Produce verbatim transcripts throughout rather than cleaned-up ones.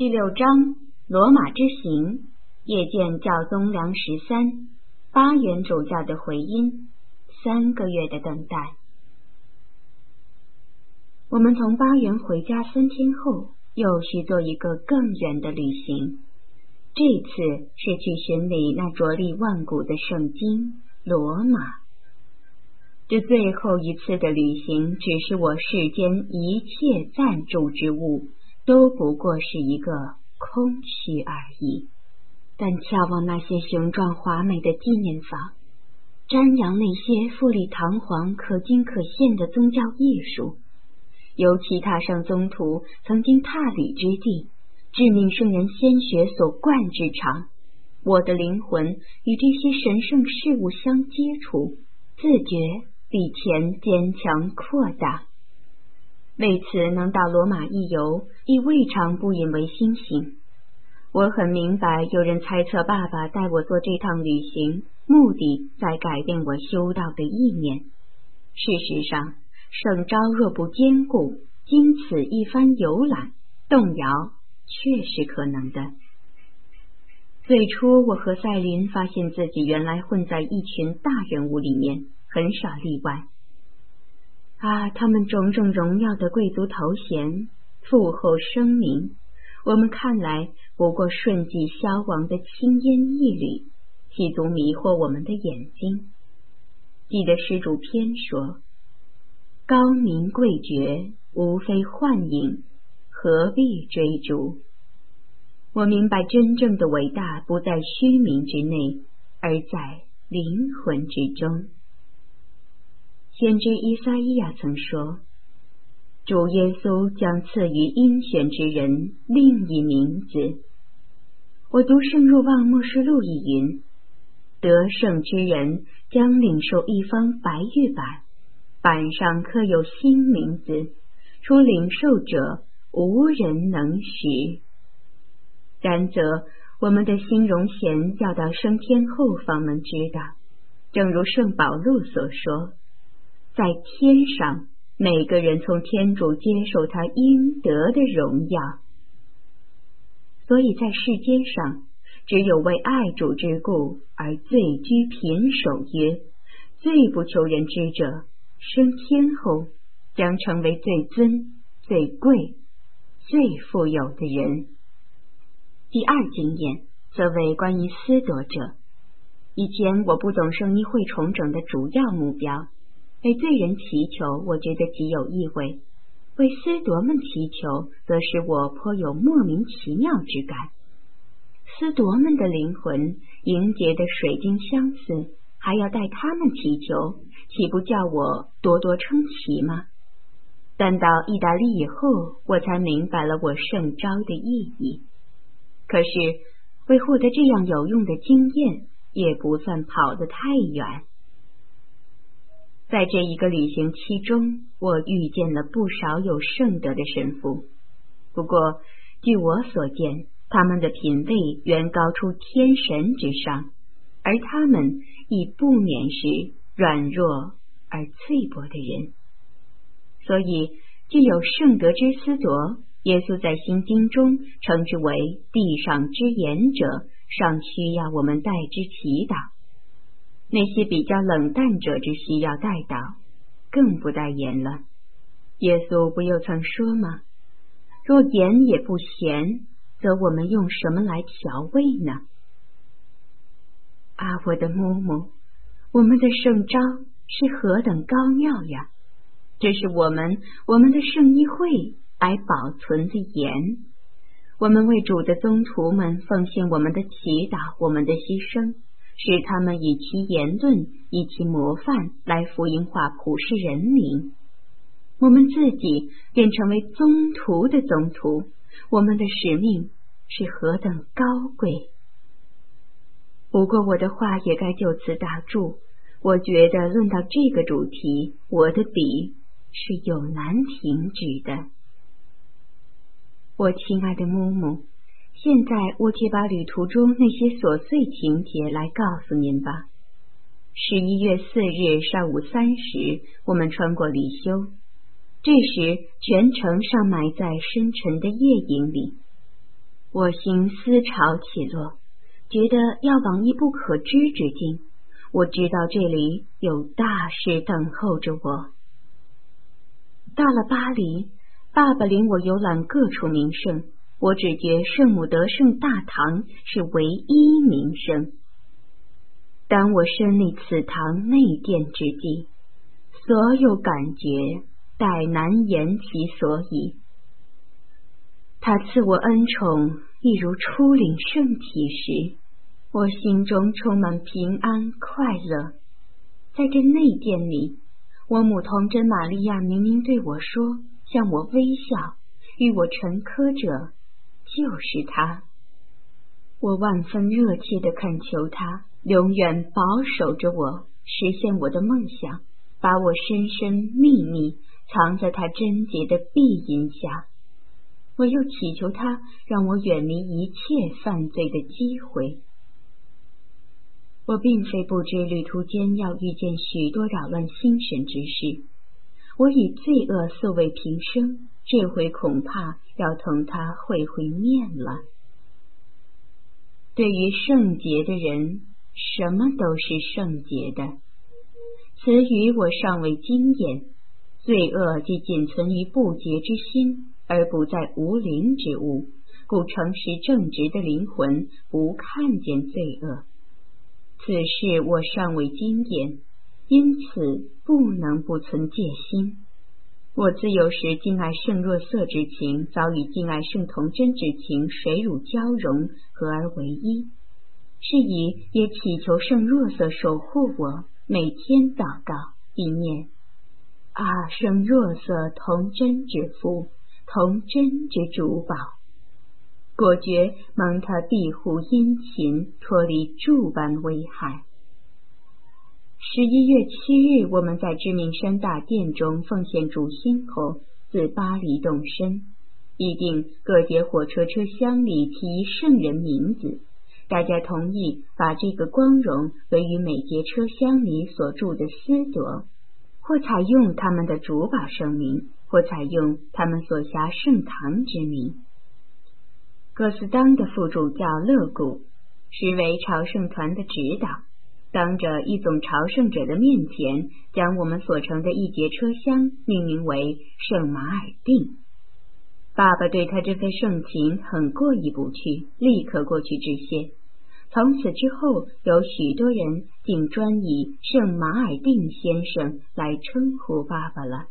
第六章，罗马之行，夜见教宗良十三，八元主教的回音，三个月的等待。我们从八元回家三天后，又需做一个更远的旅行。这次是去巡礼那着力万古的圣经罗马。这最后一次的旅行，只是我世间一切赞助之物都不过是一个空虚而已。但眺望那些形状华美的纪念坊，瞻仰那些富丽堂皇可经可现的宗教艺术，尤其踏上宗徒曾经踏履之地，致命圣人鲜血所灌之场，我的灵魂与这些神圣事物相接触，自觉比前坚强扩大。为此能到罗马一游，亦未尝不引为欣喜。我很明白，有人猜测爸爸带我做这趟旅行，目的在改变我修道的意念。事实上，圣召若不坚固，经此一番游览，动摇确是可能的。最初我和赛琳发现自己原来混在一群大人物里面，很少例外。啊，他们种种荣耀的贵族头衔，富厚声名，我们看来不过瞬即消亡的轻烟一缕，企图迷惑我们的眼睛。记得施主篇说，高名贵爵无非幻影，何必追逐？我明白真正的伟大不在虚名之内，而在灵魂之中。先知以赛亚亚曾说，主耶稣将赐予应选之人另一名字。我读圣若望默示录一云，得胜之人将领受一方白玉板，板上刻有新名字，除领受者无人能识。然则我们的新荣贤要到升天后方能知道，正如圣保禄所说，在天上每个人从天主接受他应得的荣耀。所以在世间上，只有为爱主之故而醉居贫守约，最不求人知者，升天后将成为最尊、最贵、最富有的人。第二经验则为关于司铎者。以前我不懂圣衣会重整的主要目标，为罪人祈求，我觉得极有意味；为司铎们祈求，则使我颇有莫名其妙之感。司铎们的灵魂莹洁的水晶相似，还要带他们祈求，岂不叫我多多称奇吗？但到意大利以后，我才明白了我圣召的意义。可是为获得这样有用的经验，也不算跑得太远。在这一个旅行期中，我遇见了不少有圣德的神父。不过据我所见，他们的品位远高出天神之上，而他们亦不免是软弱而脆薄的人。所以具有圣德之司铎，耶稣在新经中称之为地上之言者，尚需要我们代之祈祷。那些比较冷淡者之需要代祷，更不待言了。耶稣不又曾说吗？若盐也不咸，则我们用什么来调味呢？啊，我的母母，我们的圣召是何等高妙呀！这是我们我们的圣衣会来保存的盐。我们为主的宗徒们奉献我们的祈祷，我们的牺牲，使他们以其言论，以其模范来福音化普世人民。我们自己便成为宗徒的宗徒，我们的使命是何等高贵！不过我的话也该就此打住。我觉得论到这个主题，我的笔是有难停止的。我亲爱的母母，现在我且把旅途中那些琐碎情节来告诉您吧。十一月四日上午三时，我们穿过里修，这时全城尚埋在深沉的夜影里。 我心思潮起落，觉得要往一不可知之境。我知道这里有大事等候着我。到了巴黎，爸爸领我游览各处名胜，我只觉圣母德圣大堂是唯一名胜。当我身历此堂内殿之际，所有感觉待难言其所以。他赐我恩宠，一如初领圣体时，我心中充满平安快乐。在这内殿里，我母童真玛利亚明明对我说，向我微笑，与我陈科者就是他。我万分热切地恳求他永远保守着我，实现我的梦想，把我深深秘密藏在他贞洁的庇荫下。我又祈求他让我远离一切犯罪的机会。我并非不知旅途间要遇见许多扰乱心神之事，我以罪恶素为平生，这回恐怕要同他会会面了。对于圣洁的人，什么都是圣洁的。此语我尚未经验，罪恶既仅存于不洁之心，而不在无灵之物，故诚实正直的灵魂不看见罪恶。此事我尚未经验，因此不能不存戒心。我自幼时敬爱圣若瑟之情，早与敬爱圣童真之情水乳交融，合而为一。是以也祈求圣若瑟守护我，每天祷告，一念：啊，圣若瑟童真之父，童真之主保，果觉蒙他庇护殷勤，脱离诸般危害。十一月七日，我们在知名山大殿中奉献主心后，自巴黎动身，议定各节火车车厢里提圣人名字。大家同意把这个光荣为于每节车厢里所住的司铎，或采用他们的主保圣名，或采用他们所辖圣堂之名。哥斯当的副主教勒古，实为朝圣团的指导，当着一总朝圣者的面前，将我们所乘的一节车厢命名为圣马尔定。爸爸对他这份盛情很过意不去，立刻过去致谢。从此之后，有许多人竟专以圣马尔定先生来称呼爸爸了。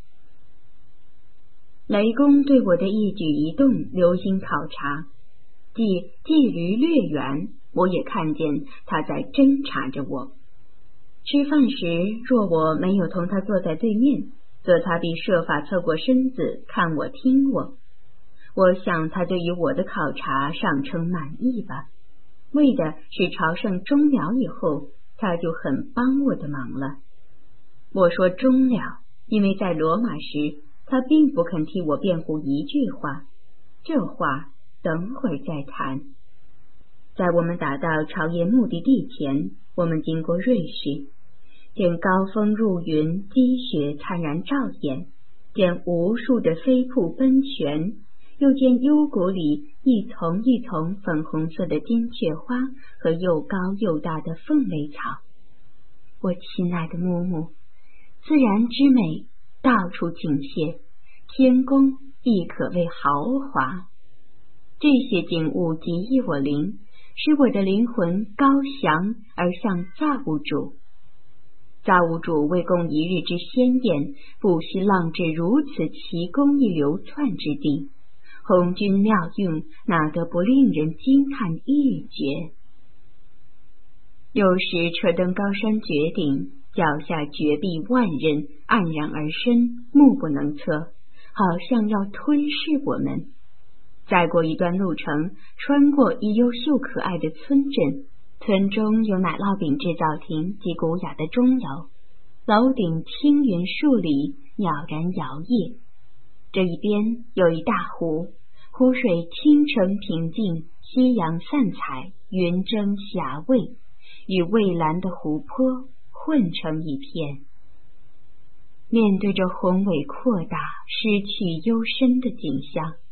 雷公对我的一举一动留心考察，既距离略远，我也看见他在侦察着我。吃饭时，若我没有同他坐在对面，则他必设法侧过身子看我听我。我想他对于我的考察尚称满意吧，为的是朝圣终了以后，他就很帮我的忙了。我说终了，因为在罗马时，他并不肯替我辩护一句话，这话等会儿再谈。在我们打到朝谒目的地前，我们经过瑞士，见高峰入云，积雪灿然照眼，见无数的飞瀑奔旋，又见幽谷里一丛一丛粉红色的金雀花和又高又大的凤尾草。我亲爱的木木，自然之美到处景泻，天宫亦可谓豪华。这些景物极益我灵，使我的灵魂高翔而向造物主。造物主为供一日之仙宴，不惜浪至如此奇工艺流窜之地，红军妙用，哪得不令人惊叹欲绝？有时车登高山绝顶，脚下绝壁万仞，黯然而深，目不能测，好像要吞噬我们。再过一段路程，穿过一优秀可爱的村镇，村中有奶酪饼制造亭及古雅的钟楼，楼顶青云数里，袅然摇曳。这一边有一大湖，湖水清澄平静，夕阳散彩，云蒸霞蔚，与蔚蓝的湖泊混成一片。面对着宏伟扩大、失去幽深的景象，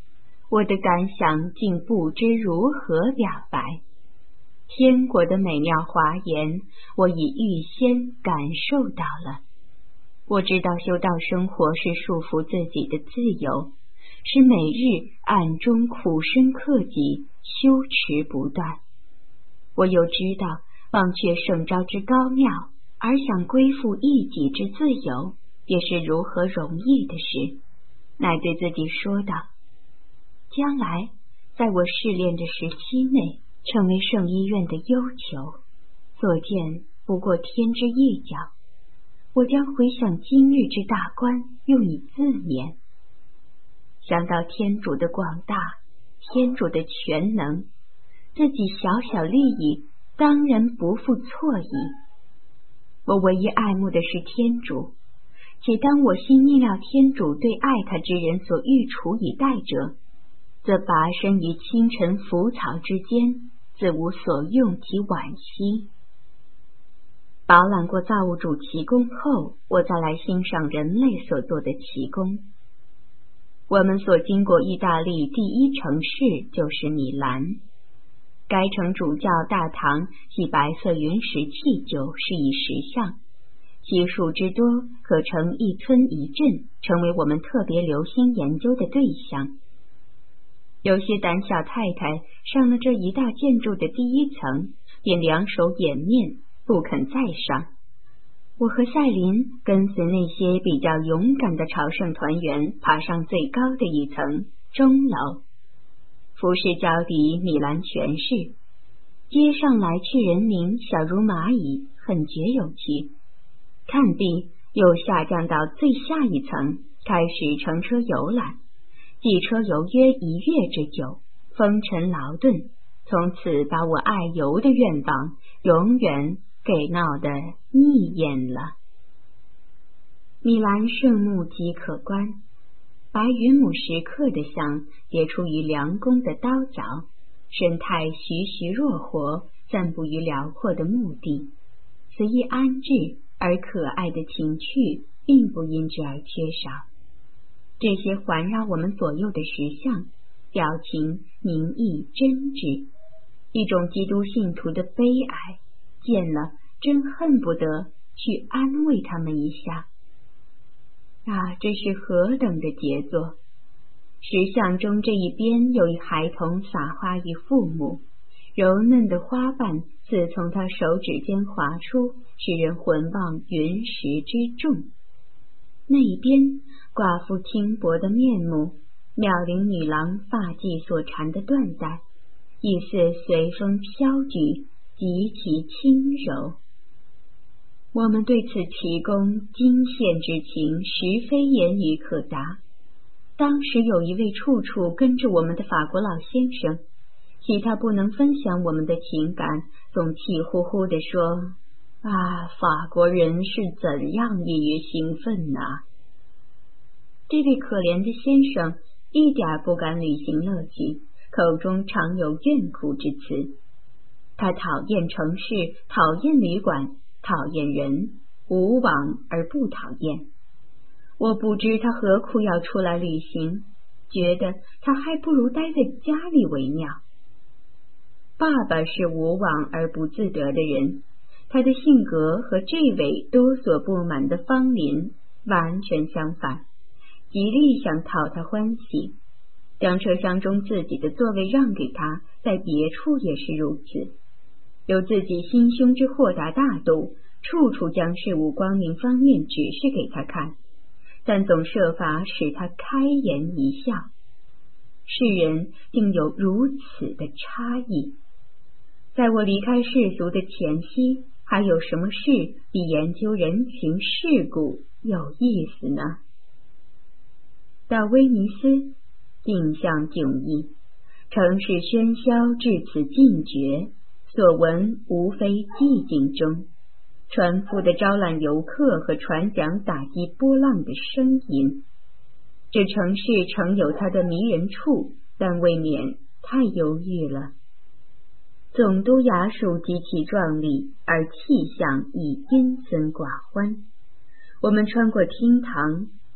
我的感想竟不知如何表白。天国的美妙华言，我已预先感受到了。我知道修道生活是束缚自己的自由，是每日暗中苦身克己，修持不断。我又知道忘却圣招之高妙，而想归附一己之自由，也是如何容易的事。乃对自己说道，将来在我试炼的时期内，成为圣医院的忧囚，所见不过天之一角。我将回想今日之大观，用以自勉。想到天主的广大，天主的全能，自己小小利益当然不负错意。我唯一爱慕的是天主，且当我心意料天主对爱他之人所欲处以待者，则拔身于清尘浮草之间，自无所用及惋惜。饱览过造物主奇功后，我再来欣赏人类所做的奇功。我们所经过意大利第一城市就是米兰，该城主教大堂系白色云石器酒，是以石像，其数之多，可成一村一镇，成为我们特别留心研究的对象。有些胆小太太上了这一大建筑的第一层，便两手掩面，不肯再上。我和赛琳跟随那些比较勇敢的朝圣团员爬上最高的一层钟楼，俯视脚底米兰全市，街上来去人民小如蚂蚁，很觉有趣。看毕，又下降到最下一层，开始乘车游览，计车游约一月之久，风尘劳顿，从此把我爱游的愿望永远给闹得腻眼了。米兰圣墓极可观，白云母石刻的像结出于良弓的刀角，神态栩栩若活，散布于辽阔的墓地，随意安置而可爱的情趣并不因之而缺少。这些环绕我们左右的石像，表情明毅真挚，一种基督信徒的悲哀，见了真恨不得去安慰他们一下。啊，这是何等的杰作！石像中这一边有一孩童撒花于父母，柔嫩的花瓣似从他手指间滑出，使人魂忘云石之重。那一边寡妇轻薄的面目，妙龄女郎发髻所缠的缎带，亦似随风飘举，极其轻柔。我们对此奇功惊羡之情，实非言语可达。当时有一位处处跟着我们的法国老先生，其他不能分享我们的情感，总气呼呼地说：啊，法国人是怎样易于兴奋呐、啊！这位可怜的先生一点不敢履行乐趣，口中常有怨苦之词。他讨厌城市，讨厌旅馆，讨厌人，无往而不讨厌。我不知他何苦要出来旅行，觉得他还不如待在家里为妙。爸爸是无往而不自得的人，他的性格和这位多所不满的芳邻完全相反，极力想讨他欢喜，将车厢中自己的座位让给他，在别处也是如此。有自己心胸之豁达大度，处处将事物光明方面指示给他看，但总设法使他开颜一笑。世人竟有如此的差异。在我离开世俗的前夕，还有什么事比研究人情世故有意思呢？到威尼斯，景象迥异，城市喧嚣至此尽绝，所闻无非寂静中船夫的招揽游客和船桨打击波浪的声音。这城市曾有它的迷人处，但未免太忧郁了。总督衙署极其壮丽，而气象亦阴森寡欢。我们穿过厅堂，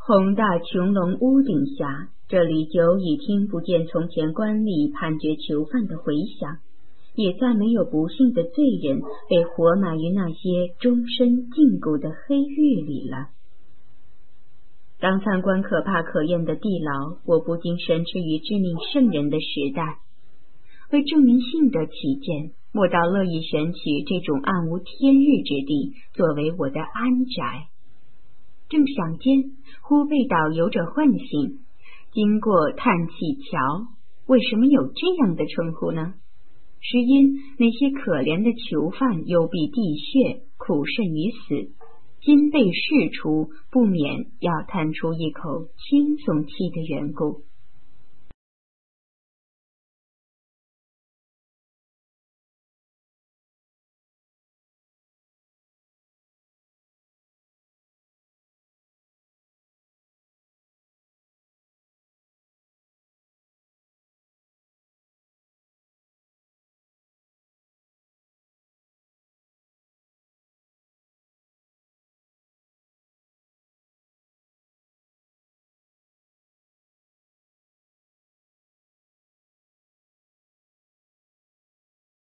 宏大穹隆屋顶下，这里久已听不见从前官吏判决囚犯的回响，也再没有不幸的罪人被活埋于那些终身禁锢的黑狱里了。当参观可怕可厌的地牢，我不禁神驰于致命圣人的时代。为证明信德起见，我倒乐意选取这种暗无天日之地作为我的安宅。正想间，忽被导游者唤醒，经过叹气桥。为什么有这样的称呼呢？是因那些可怜的囚犯幽闭地穴，苦甚于死，今被释出，不免要叹出一口轻松气的缘故。